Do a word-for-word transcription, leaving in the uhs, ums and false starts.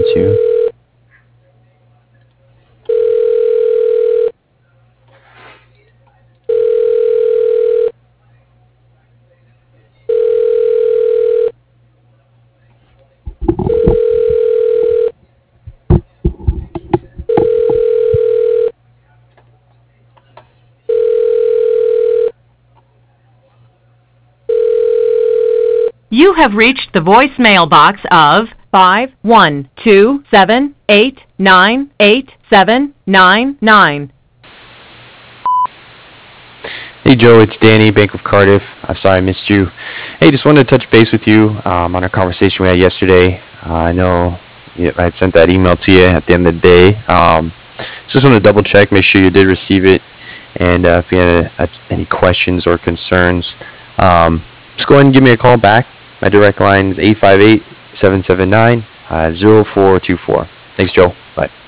two. You have reached the voicemail box of five one two seven eight nine eight seven nine nine. Hey Joe, it's Danny, Bank of Cardiff. I'm sorry I missed you. Hey, just wanted to touch base with you um, on our conversation we had yesterday. Uh, I know yeah, I had sent that email to you at the end of the day. Um, just want to double check, make sure you did receive it, and uh, if you had uh, any questions or concerns, um, just go ahead and give me a call back. My direct line is eight five eight, seven seven nine, zero four two four. Thanks, Joe. Bye.